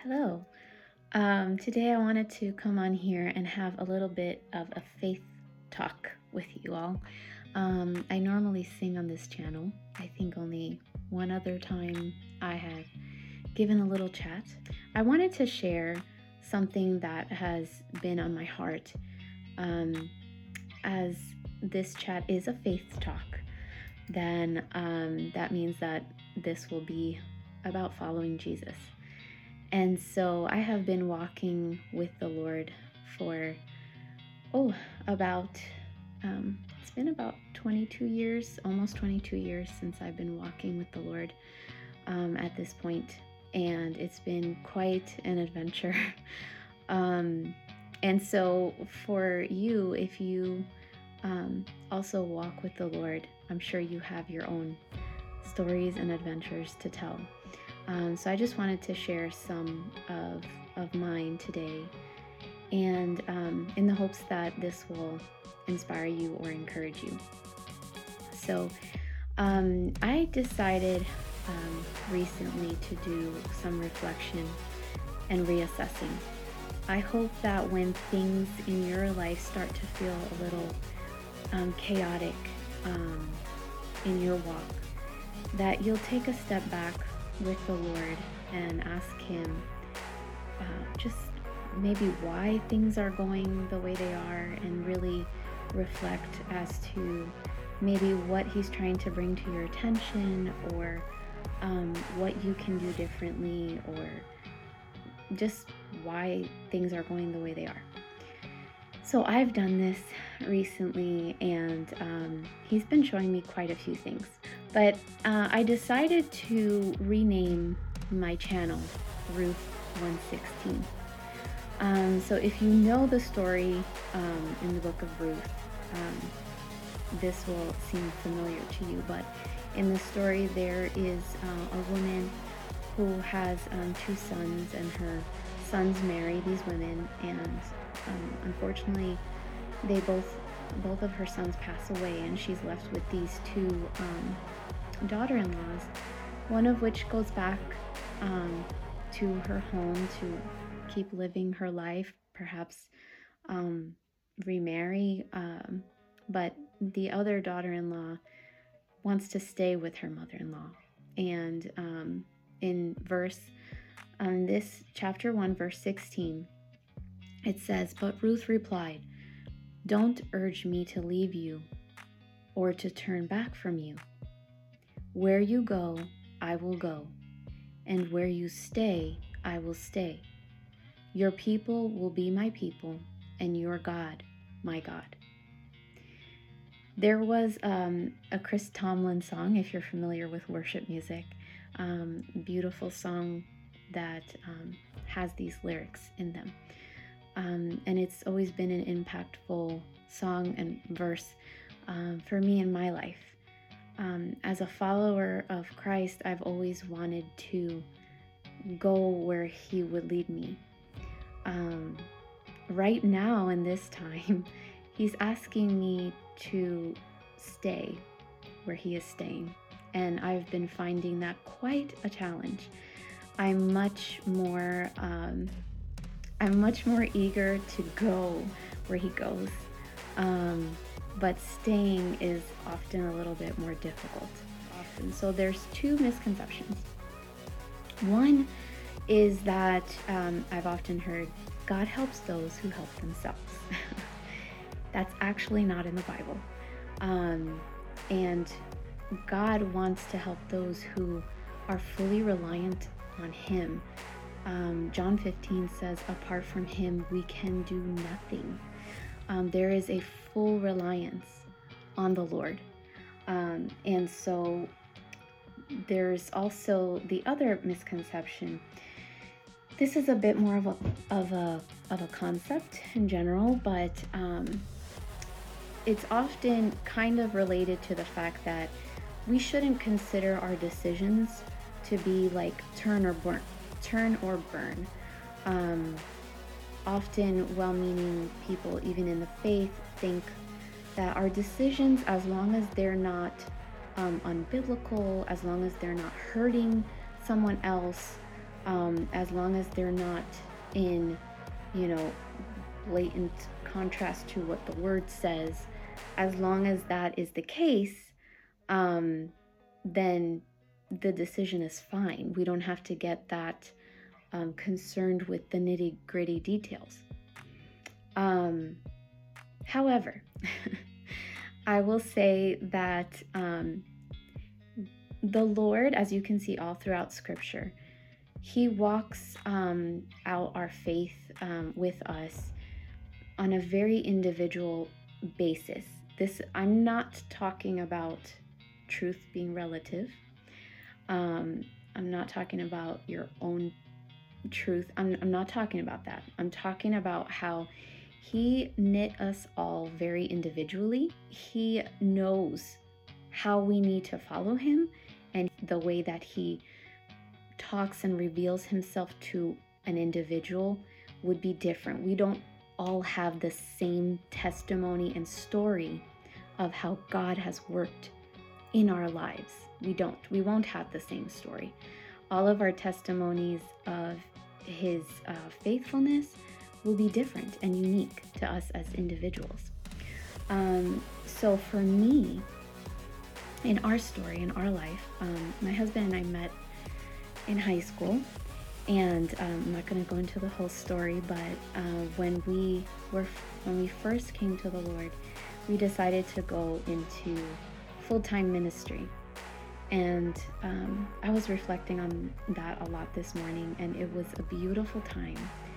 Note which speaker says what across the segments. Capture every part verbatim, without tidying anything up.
Speaker 1: Hello. Um, today I wanted to come on here and have a little bit of a faith talk with you all. Um, I normally sing on this channel. I think only one other time I have given a little chat. I wanted to share something that has been on my heart, um, as this chat is a faith talk. Then um, that means that this will be about following Jesus. And so I have been walking with the Lord for, oh, about, um, it's been about twenty-two years, almost twenty-two years since I've been walking with the Lord um, at this point. And it's been quite an adventure. um, and so for you, if you um, also walk with the Lord, I'm sure you have your own stories and adventures to tell. Um, so I just wanted to share some of, of mine today, and um, in the hopes that this will inspire you or encourage you. So um, I decided um, recently to do some reflection and reassessing. I hope that when things in your life start to feel a little um, chaotic um, in your walk, that you'll take a step back with the Lord and ask Him uh, just maybe why things are going the way they are, and really reflect as to maybe what He's trying to bring to your attention, or um, what you can do differently, or just why things are going the way they are. So I've done this recently, and um, He's been showing me quite a few things. But uh, I decided to rename my channel Ruth one sixteen. Um, so if you know the story um, in the book of Ruth, um, this will seem familiar to you. But in the story, there is uh, a woman who has um, two sons, and her sons marry these women, and um, unfortunately, they both both of her sons pass away, and she's left with these two um, daughter-in-laws, one of which goes back um, to her home to keep living her life, perhaps um, remarry, um, but the other daughter-in-law wants to stay with her mother-in-law. And um, in verse, um, this chapter one, verse sixteen, it says, "But Ruth replied, 'Don't urge me to leave you or to turn back from you. Where you go, I will go, and where you stay, I will stay. Your people will be my people, and your God, my God.'" There was um, a Chris Tomlin song, if you're familiar with worship music, um, beautiful song that um, has these lyrics in them. Um, and it's always been an impactful song and verse um, for me in my life. Um, as a follower of Christ, I've always wanted to go where He would lead me. Um, right now, in this time, He's asking me to stay where He is staying. And I've been finding that quite a challenge. I'm much more... Um, I'm much more eager to go where He goes, um, but staying is often a little bit more difficult. Often. So there's two misconceptions. One is that um, I've often heard, God helps those who help themselves. That's actually not in the Bible. Um, and God wants to help those who are fully reliant on Him. Um, John fifteen says, apart from Him, we can do nothing. Um, there is a full reliance on the Lord. Um, and so there's also the other misconception. This is a bit more of a, of a, of a concept in general, but um, it's often kind of related to the fact that we shouldn't consider our decisions to be like turn or burn. Turn or burn. Um, often well-meaning people, even in the faith, think that our decisions, as long as they're not um, unbiblical, as long as they're not hurting someone else, um, as long as they're not in, you know, blatant contrast to what the word says, as long as that is the case, um, then the decision is fine. We don't have to get that um, concerned with the nitty gritty details. Um, however, I will say that um, the Lord, as you can see all throughout Scripture, He walks um, out our faith um, with us on a very individual basis. This, I'm not talking about truth being relative. Um, I'm not talking about your own truth. I'm, I'm not talking about that. I'm talking about how He knit us all very individually. He knows how we need to follow Him, and the way that He talks and reveals Himself to an individual would be different. We don't all have the same testimony and story of how God has worked in our lives. We don't. We won't have the same story. All of our testimonies of His uh, faithfulness will be different and unique to us as individuals. Um, so for me, in our story, in our life, um, my husband and I met in high school, and um, I'm not going to go into the whole story, but uh, when we were when we first came to the Lord, we decided to go into full-time ministry. And um, I was reflecting on that a lot this morning, and it was a beautiful time.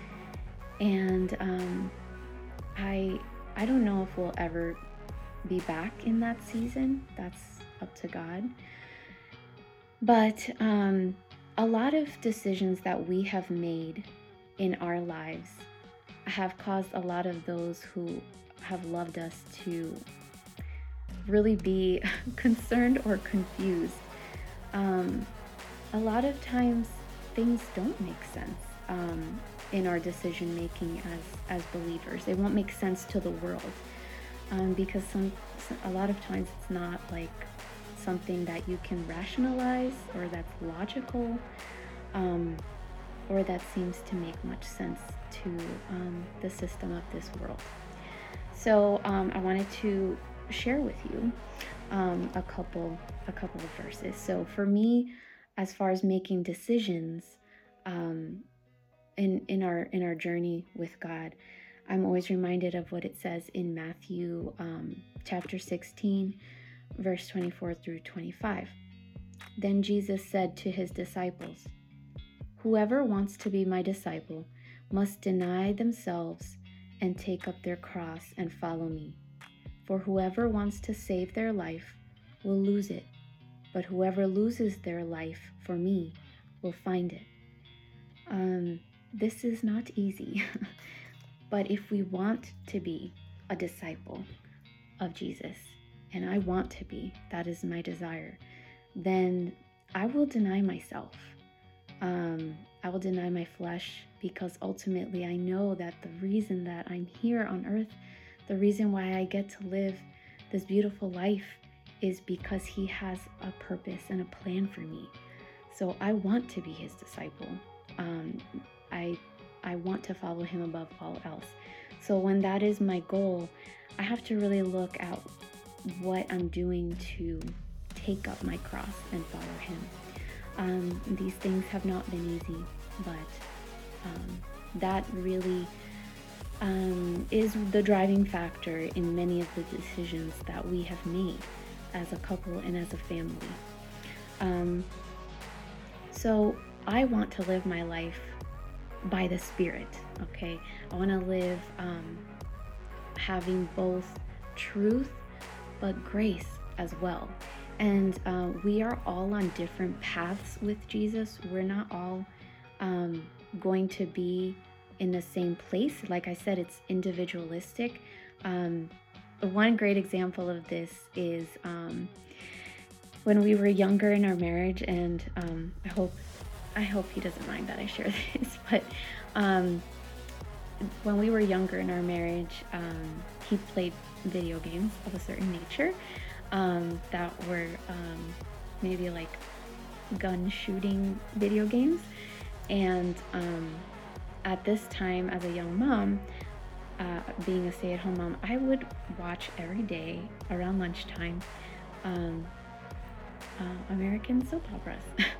Speaker 1: And um, I I don't know if we'll ever be back in that season. That's up to God. But um, a lot of decisions that we have made in our lives have caused a lot of those who have loved us to really be concerned or confused. Um, a lot of times things don't make sense um, in our decision making as, as believers. They won't make sense to the world um, because some a lot of times it's not like something that you can rationalize or that's logical um, or that seems to make much sense to um, the system of this world. So um, I wanted to share with you um, a couple a couple of verses. So for me, as far as making decisions um, in in our in our journey with God, I'm always reminded of what it says in Matthew um, chapter sixteen, verse twenty-four through twenty-five. Then Jesus said to His disciples, "Whoever wants to be my disciple must deny themselves and take up their cross and follow me. For whoever wants to save their life will lose it, but whoever loses their life for me will find it." Um, this is not easy, but if we want to be a disciple of Jesus, and I want to be, that is my desire, then I will deny myself. Um, I will deny my flesh, because ultimately I know that the reason that I'm here on earth, the reason why I get to live this beautiful life is because He has a purpose and a plan for me. So I want to be His disciple. Um, I, I want to follow Him above all else. So when that is my goal, I have to really look at what I'm doing to take up my cross and follow Him. Um, these things have not been easy, but um, that really um, is the driving factor in many of the decisions that we have made as a couple and as a family. Um, so I want to live my life by the Spirit, okay? I want to live um, having both truth but grace as well. And uh, we are all on different paths with Jesus. We're not all um, going to be in the same place. Like I said, it's individualistic. Um, one great example of this is um, when we were younger in our marriage, and um, I hope I hope he doesn't mind that I share this, but um, when we were younger in our marriage, um, he played video games of a certain nature um, that were um, maybe like gun shooting video games. And um, at this time, as a young mom, uh, being a stay-at-home mom, I would watch every day around lunchtime um, uh, American soap operas.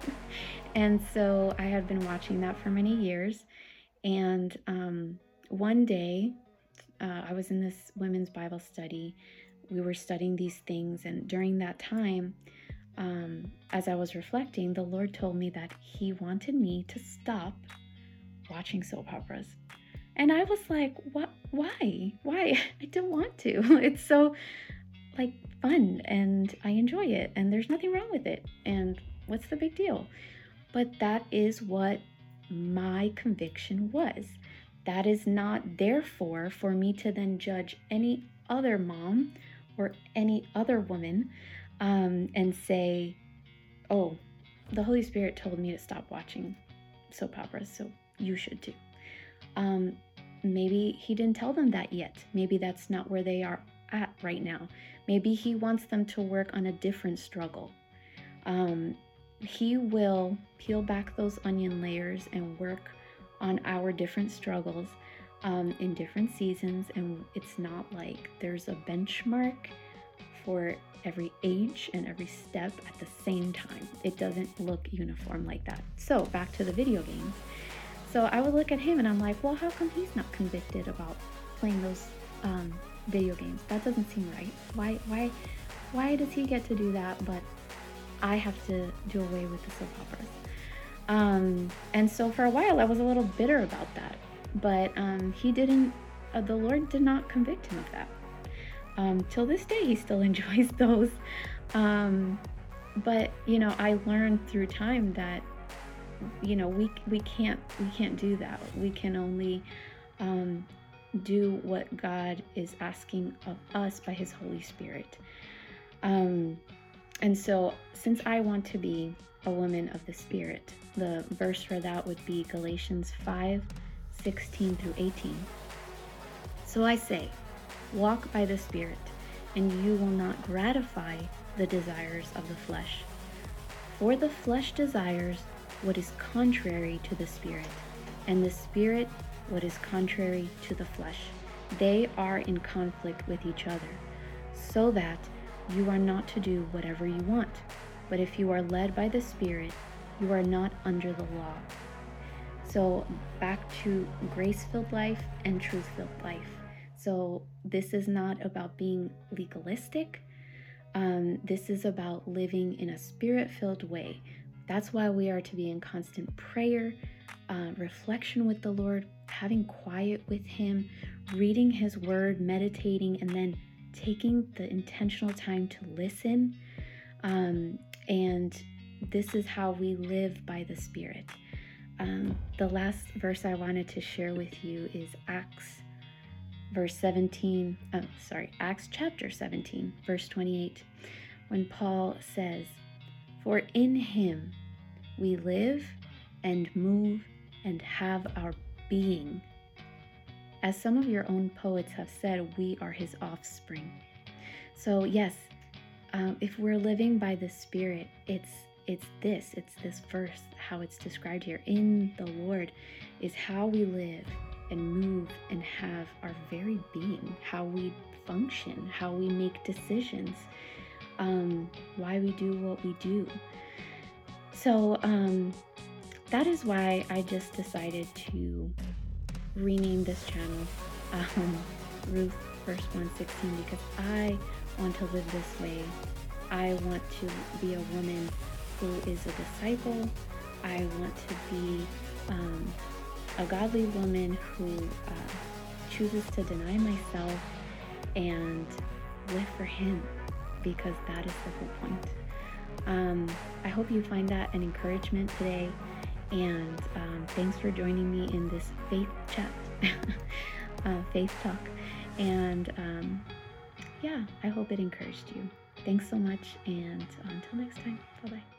Speaker 1: And so I had been watching that for many years. And um, one day, uh, I was in this women's Bible study. We were studying these things, and during that time, um, as I was reflecting, the Lord told me that He wanted me to stop watching soap operas. And I was like, what? Why? Why? I don't want to. It's so like fun and I enjoy it and there's nothing wrong with it. And what's the big deal? But that is what my conviction was. That is not therefore for me to then judge any other mom or any other woman um, and say, oh, the Holy Spirit told me to stop watching soap operas, so you should too. Um, maybe He didn't tell them that yet. Maybe that's not where they are at right now. Maybe He wants them to work on a different struggle. Um, he will peel back those onion layers and work on our different struggles um, in different seasons. And it's not like there's a benchmark for every age and every step at the same time. It doesn't look uniform like that. So back to the video games. So I would look at him and I'm like, well, how come he's not convicted about playing those um, video games? That doesn't seem right. Why, why, why does he get to do that, but I have to do away with the soap operas? Um, and so for a while I was a little bitter about that, but um, he didn't, uh, the Lord did not convict him of that. Um, till this day, he still enjoys those. Um, but, you know, I learned through time that, you know, we, we can't, we can't do that. We can only, um, do what God is asking of us by His Holy Spirit. Um, and so since I want to be a woman of the Spirit, the verse for that would be Galatians five, sixteen through eighteen. So I say, walk by the Spirit, and you will not gratify the desires of the flesh. For the flesh desires what is contrary to the Spirit, and the Spirit what is contrary to the flesh. They are in conflict with each other, so that you are not to do whatever you want. But if you are led by the Spirit, you are not under the law. So back to grace-filled life and truth-filled life. So this is not about being legalistic. Um, this is about living in a Spirit-filled way. That's why we are to be in constant prayer, uh, reflection with the Lord, having quiet with Him, reading His Word, meditating, and then taking the intentional time to listen. Um, and this is how we live by the Spirit. Um, the last verse I wanted to share with you is Acts verse seventeen, oh, sorry, Acts chapter seventeen, verse twenty-eight, when Paul says, "For in Him we live and move and have our being." As some of your own poets have said, we are His offspring. So yes, um, if we're living by the Spirit, it's it's this, it's this verse, how it's described here. In the Lord is how we live and move and have our very being, how we function, how we make decisions, um, why we do what we do. So um, that is why I just decided to rename this channel um, Ruth verse one sixteen, because I want to live this way. I want to be a woman who is a disciple. I want to be um, a godly woman who uh, chooses to deny myself and live for Him, because that is the whole point. Um, I hope you find that an encouragement today, and um, thanks for joining me in this faith chat, uh, faith talk, and um, yeah, I hope it encouraged you. Thanks so much, and until next time, bye-bye.